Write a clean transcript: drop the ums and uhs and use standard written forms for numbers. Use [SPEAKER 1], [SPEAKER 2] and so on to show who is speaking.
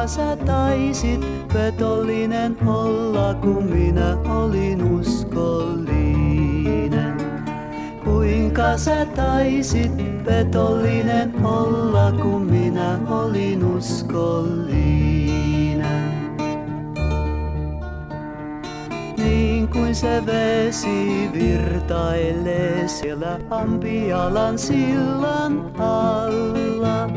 [SPEAKER 1] Kuinka sä taisit petollinen olla, kun minä olin uskollinen? Kuinka sä taisit petollinen olla, kun minä olin uskollinen? Niin kuin se vesi virtailee siellä Ampialan sillan alla.